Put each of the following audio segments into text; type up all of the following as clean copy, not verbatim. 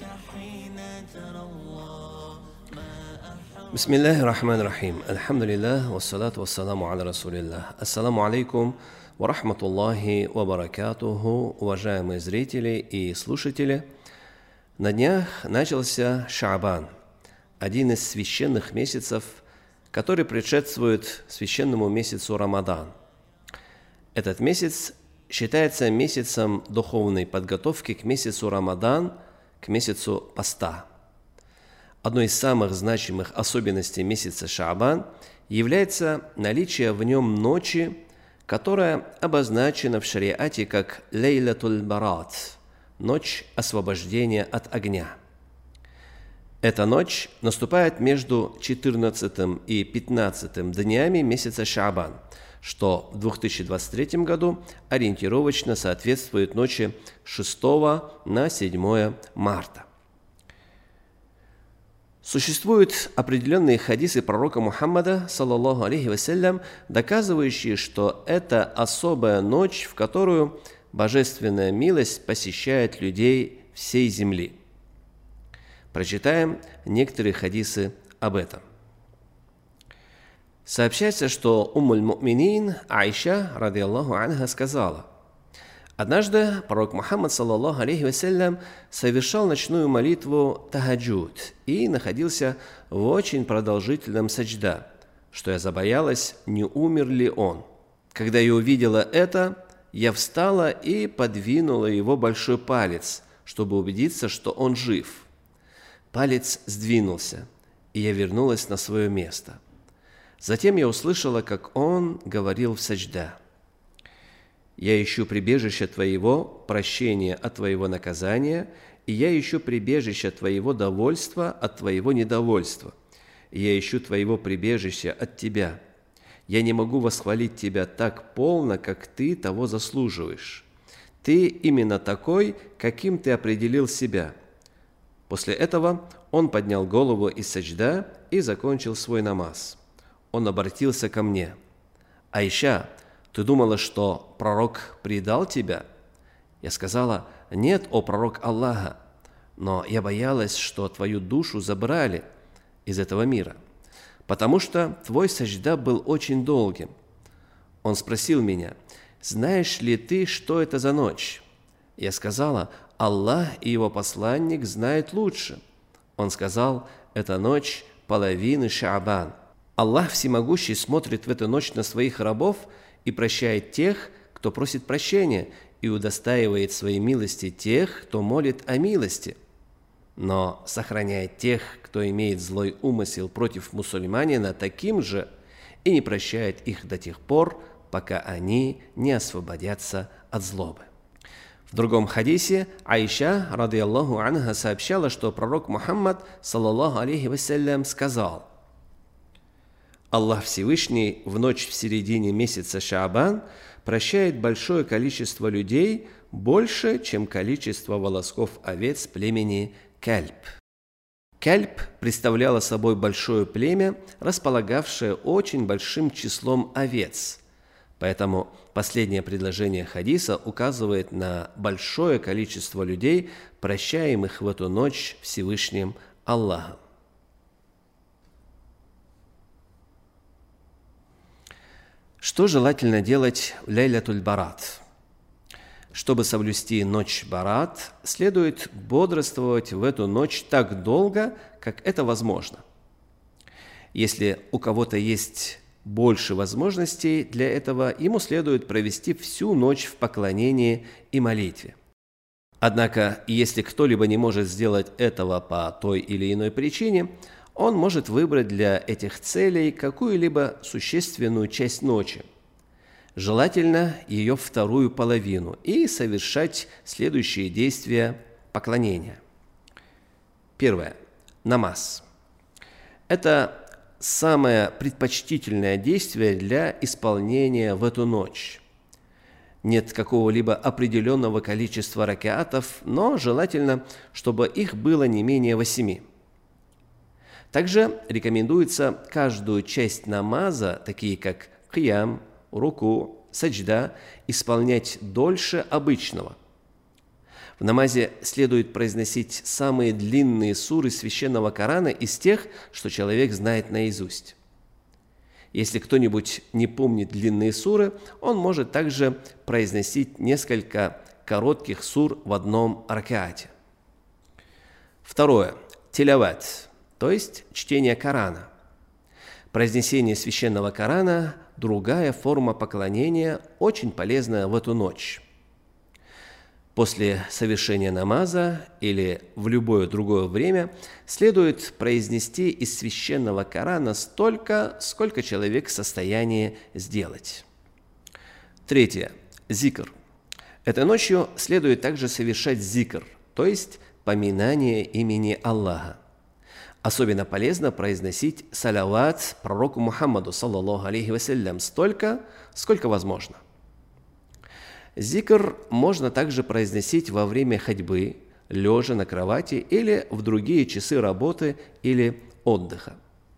Бисмиллахи рахмани рахим. Альхамдулиллах, вассалату вассаламу аля расулиллах. Ассаламу алейкум ва рахматуллахи ва баракатуху, уважаемые зрители и слушатели. На днях начался Шаабан, один из священных месяцев, который предшествует священному месяцу Рамадан. Этот месяц считается месяцем духовной подготовки к месяцу Рамадан, к месяцу поста. Одной из самых значимых особенностей месяца Шаабан является наличие в нем ночи, которая обозначена в шариате как «Лейлатуль барат» – ночь освобождения от огня. Эта ночь наступает между 14 и 15 днями месяца Шаабан, что в 2023 году ориентировочно соответствует ночи 6 на 7 марта. Существуют определенные хадисы пророка Мухаммада, саллаллаху алейхи вассалям, доказывающие, что это особая ночь, в которую божественная милость посещает людей всей земли. Прочитаем некоторые хадисы об этом. Сообщается, что Уммуль-Му'минин Аиша, радиаллаху анха, сказала: однажды пророк Мухаммад, саллаллаху алейхи вассалям, совершал ночную молитву тахаджуд и находился в очень продолжительном саджда, что я забоялась, не умер ли он. Когда я увидела это, я встала и подвинула его большой палец, чтобы убедиться, что он жив. Палец сдвинулся, и я вернулась на свое место. Затем я услышала, как он говорил в саджда: «Я ищу прибежище Твоего, прощения от Твоего наказания, и я ищу прибежище Твоего довольства от Твоего недовольства. И я ищу Твоего прибежища от Тебя. Я не могу восхвалить Тебя так полно, как Ты того заслуживаешь. Ты именно такой, каким Ты определил себя». После этого он поднял голову из саджда и закончил свой намаз. Он обратился ко мне: «Аиша, ты думала, что пророк предал тебя?» Я сказала: «Нет, о пророк Аллаха, но я боялась, что твою душу забрали из этого мира, потому что твой саджда был очень долгим». Он спросил меня: «Знаешь ли ты, что это за ночь?» Я сказала: «Аллах и его посланник знают лучше». Он сказал: «Это ночь половины Шаабан». Аллах Всемогущий смотрит в эту ночь на своих рабов и прощает тех, кто просит прощения, и удостаивает своей милости тех, кто молит о милости, но сохраняет тех, кто имеет злой умысел против мусульманина, таким же, и не прощает их до тех пор, пока они не освободятся от злобы. В другом хадисе Аиша, радиаллаху анха, сообщала, что пророк Мухаммад, саллаллаху алейхи вассалям, сказал: «Аллах Всевышний в ночь в середине месяца Шаабан прощает большое количество людей, больше, чем количество волосков овец племени Кальб». Кальб представляла собой большое племя, располагавшее очень большим числом овец. Поэтому последнее предложение хадиса указывает на большое количество людей, прощаемых в эту ночь Всевышним Аллахом. Что желательно делать в Лейлатуль барат? Чтобы соблюсти ночь барат, следует бодрствовать в эту ночь так долго, как это возможно. Если у кого-то есть больше возможностей для этого, ему следует провести всю ночь в поклонении и молитве. Однако, если кто-либо не может сделать этого по той или иной причине, он может выбрать для этих целей какую-либо существенную часть ночи, желательно ее вторую половину, и совершать следующие действия поклонения. Первое. Намаз. Это самое предпочтительное действие для исполнения в эту ночь. Нет какого-либо определенного количества ракаатов, но желательно, чтобы их было не менее 8. Также рекомендуется каждую часть намаза, такие как киям, руку, саджда, исполнять дольше обычного. В намазе следует произносить самые длинные суры священного Корана из тех, что человек знает наизусть. Если кто-нибудь не помнит длинные суры, он может также произносить несколько коротких сур в одном ракаате. Второе. Тилават, то есть чтение Корана. Произнесение священного Корана – другая форма поклонения, очень полезная в эту ночь. После совершения намаза или в любое другое время следует произнести из священного Корана столько, сколько человек в состоянии сделать. Третье. Зикр. Этой ночью следует также совершать зикр, то есть поминание имени Аллаха. Особенно полезно произносить салават пророку Мухаммаду, саллаллаху алейхи вассалям, столько, сколько возможно. Зикр можно также произносить во время ходьбы, лежа на кровати или в другие часы работы или отдыха.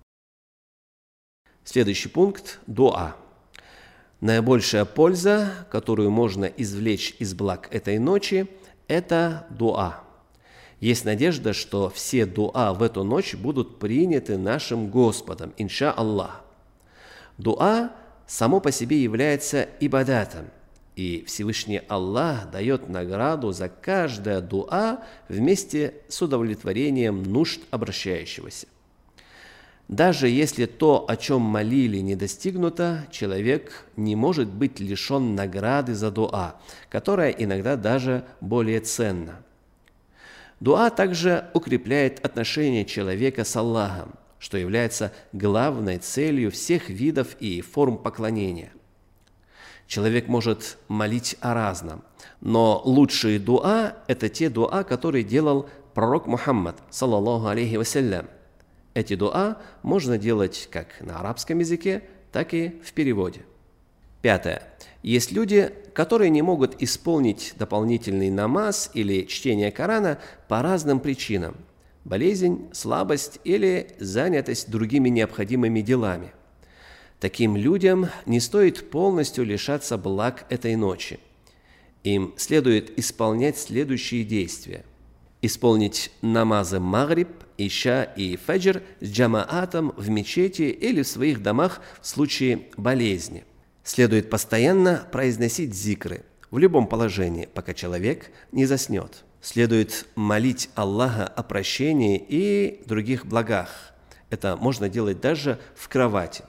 Следующий пункт – дуа. Наибольшая польза, которую можно извлечь из благ этой ночи – это дуа. Есть надежда, что все дуа в эту ночь будут приняты нашим Господом, инша Аллах. Дуа само по себе является ибадатом, и Всевышний Аллах дает награду за каждое дуа вместе с удовлетворением нужд обращающегося. Даже если то, о чем молили, не достигнуто, человек не может быть лишен награды за дуа, которая иногда даже более ценна. Дуа также укрепляет отношения человека с Аллахом, что является главной целью всех видов и форм поклонения. Человек может молить о разном, но лучшие дуа – это те дуа, которые делал пророк Мухаммад, саллаллаху алейхи вассалям. Эти дуа можно делать как на арабском языке, так и в переводе. Пятое. Есть люди, которые не могут исполнить дополнительный намаз или чтение Корана по разным причинам – болезнь, слабость или занятость другими необходимыми делами. Таким людям не стоит полностью лишаться благ этой ночи. Им следует исполнять следующие действия. Исполнить намазы Магриб, Иша и Фаджр с джамаатом в мечети или в своих домах в случае болезни. Следует постоянно произносить зикры в любом положении, пока человек не заснет. Следует молить Аллаха о прощении и других благах. Это можно делать даже в кровати.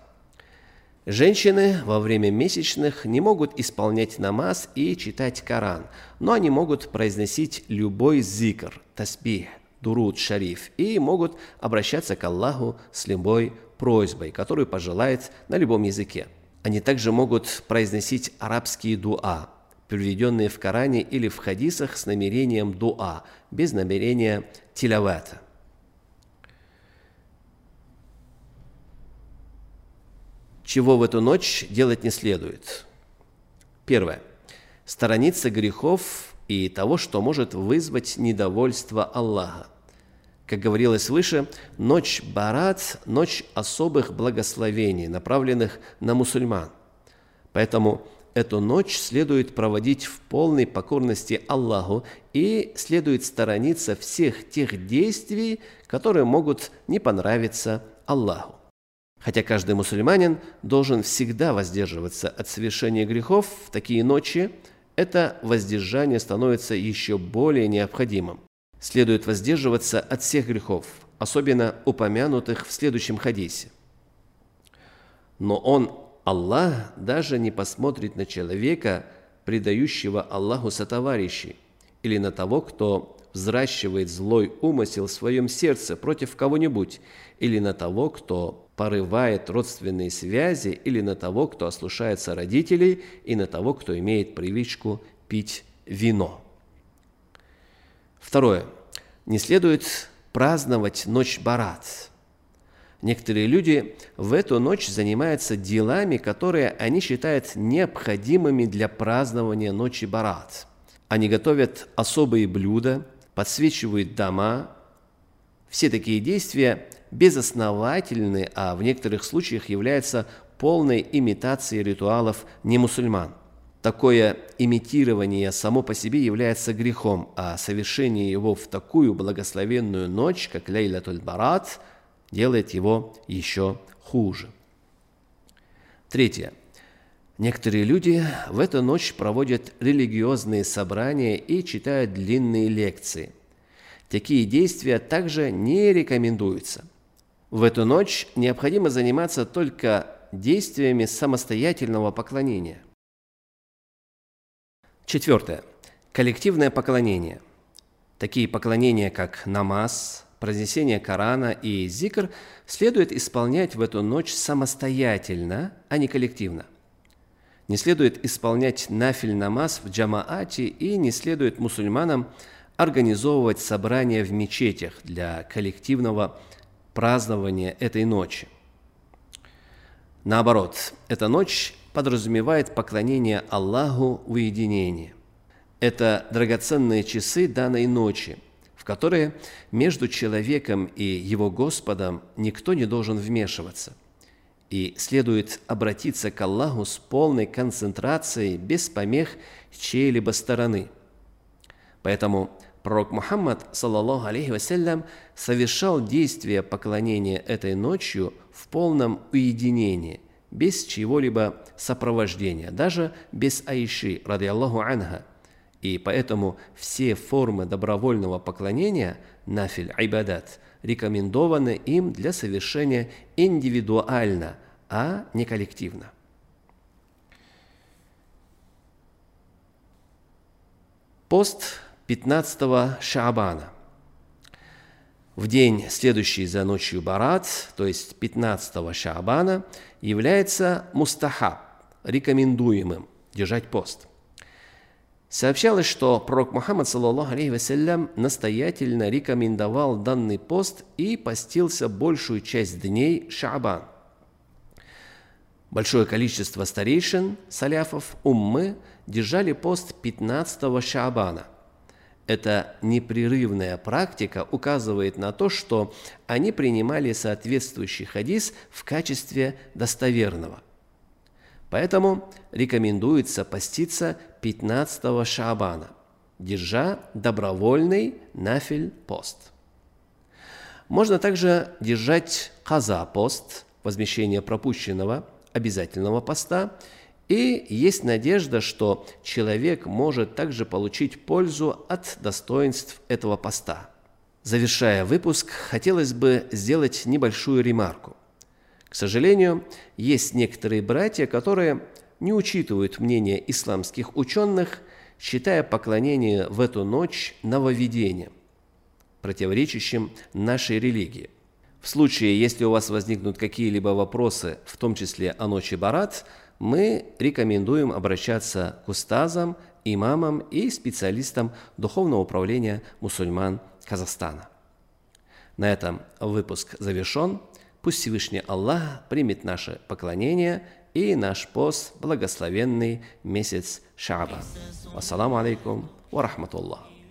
Женщины во время месячных не могут исполнять намаз и читать Коран, но они могут произносить любой зикр, тасбих, дуруд шариф и могут обращаться к Аллаху с любой просьбой, которую пожелает на любом языке. Они также могут произносить арабские дуа, приведенные в Коране или в хадисах с намерением дуа, без намерения тилавата. Чего в эту ночь делать не следует? Первое. Сторониться грехов и того, что может вызвать недовольство Аллаха. Как говорилось выше, ночь Барат – ночь особых благословений, направленных на мусульман. Поэтому эту ночь следует проводить в полной покорности Аллаху и следует сторониться всех тех действий, которые могут не понравиться Аллаху. Хотя каждый мусульманин должен всегда воздерживаться от совершения грехов в такие ночи, это воздержание становится еще более необходимым. Следует воздерживаться от всех грехов, особенно упомянутых в следующем хадисе. Но Он, Аллах, даже не посмотрит на человека, предающего Аллаху сотоварищей, или на того, кто взращивает злой умысел в своем сердце против кого-нибудь, или на того, кто порывает родственные связи, или на того, кто ослушается родителей, и на того, кто имеет привычку пить вино. Второе. Не следует праздновать ночь Барат. Некоторые люди в эту ночь занимаются делами, которые они считают необходимыми для празднования ночи Барат. Они готовят особые блюда, подсвечивают дома. Все такие действия безосновательны, а в некоторых случаях являются полной имитацией ритуалов немусульман. Такое имитирование само по себе является грехом, а совершение его в такую благословенную ночь, как Лейлатуль Барат, делает его еще хуже. Третье. Некоторые люди в эту ночь проводят религиозные собрания и читают длинные лекции. Такие действия также не рекомендуются. В эту ночь необходимо заниматься только действиями самостоятельного поклонения. Четвертое. Коллективное поклонение. Такие поклонения, как намаз, произнесение Корана и зикр, следует исполнять в эту ночь самостоятельно, а не коллективно. Не следует исполнять нафиль намаз в джамаате и не следует мусульманам организовывать собрания в мечетях для коллективного празднования этой ночи. Наоборот, эта ночь подразумевает поклонение Аллаху в уединении. Это драгоценные часы данной ночи, в которые между человеком и его Господом никто не должен вмешиваться. И следует обратиться к Аллаху с полной концентрацией, без помех чьей-либо стороны. Поэтому пророк Мухаммад, саллаллаху алейхи вассалям, совершал действия поклонения этой ночью в полном уединении, без чьего-либо сопровождения, даже без Аиши, радиаллаху анха. И поэтому все формы добровольного поклонения, нафиль ибадат, рекомендованы им для совершения индивидуально, а не коллективно. Пост 15-го Шаабана. В день, следующий за ночью Барат, то есть 15-го Шаабана, является мустахаб, рекомендуемым держать пост. Сообщалось, что пророк Мухаммад, саллаллаху алейхи вассалям, настоятельно рекомендовал данный пост и постился большую часть дней Шаабан. Большое количество старейшин, саляфов, уммы держали пост 15-го Шаабана. Эта непрерывная практика указывает на то, что они принимали соответствующий хадис в качестве достоверного. Поэтому рекомендуется поститься 15-го Шаабана, держа добровольный нафиль-пост. Можно также держать каза-пост, возмещение пропущенного обязательного поста, и есть надежда, что человек может также получить пользу от достоинств этого поста. Завершая выпуск, хотелось бы сделать небольшую ремарку. К сожалению, есть некоторые братья, которые не учитывают мнение исламских ученых, считая поклонение в эту ночь нововведением, противоречащим нашей религии. В случае, если у вас возникнут какие-либо вопросы, в том числе о ночи Барат, мы рекомендуем обращаться к устазам, имамам и специалистам Духовного управления мусульман Казахстана. На этом выпуск завершен. Пусть Всевышний Аллах примет наше поклонение и наш пост благословенный месяц Шаабан. Ассаламу алейкум ва рахматуллах.